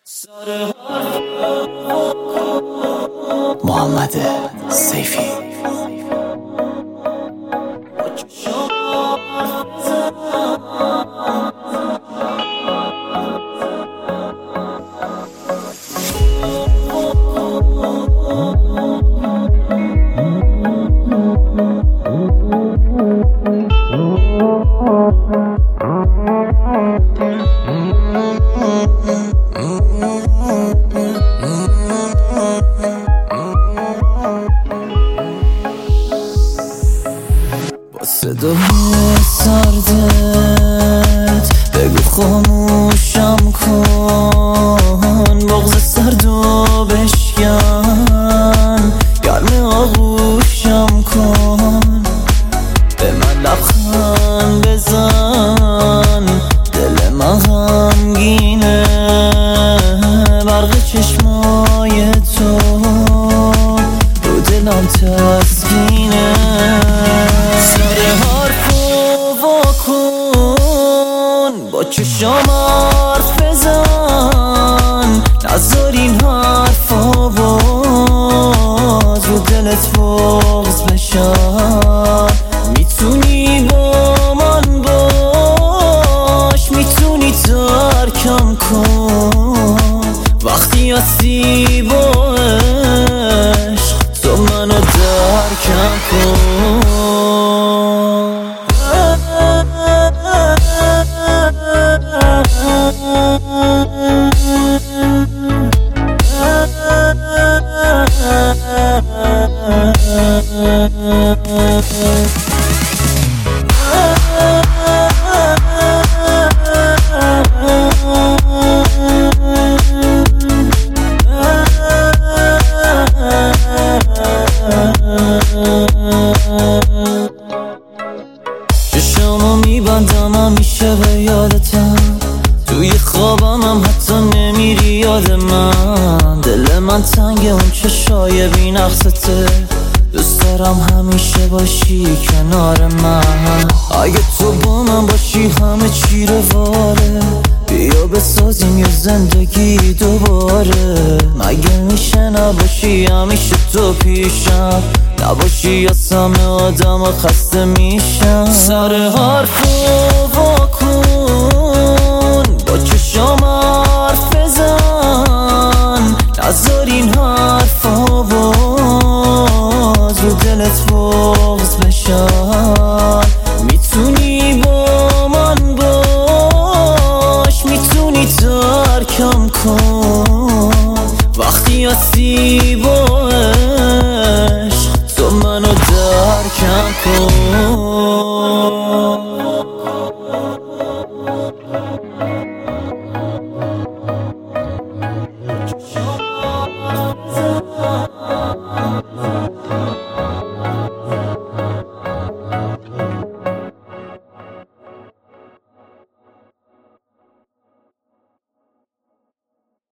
محمد سیفی با صدای سردت بگو خاموشم کن، بغض سردو بشکن، گرم آغوشم کن، به من لبخند بزن، دل من غمگینه، برق چشمای تو رو دلم تسکینه. سر حرفو واکن، با چشام حرف بزن، نذار این حرفا باز رو دلت بغض بشن. میتونی با من باش، میتونی ترکم کن، وقتی هستی با عشق تو منو درکم کن. چشامو میبندم همیشه به یادتم، توی خوابم هم حتی نمیری یاد من. دل من تنگ اون چشای بی نقصته، دوست دارم همیشه باشی کنار من. اگه تو با من باشی همه چی رواره، بیا بسازیم یه زندگی دوباره. مگه میشه نباشی همیشه تو پیشم، نباشی یا همه آدم خسته میشم. سر حرفو واکن، با چشام حرف بزن، نذار این حرفا باز رو دلت بغض بشن. میتونی با من باش، میتونی ترکم کن، وقتی هستی با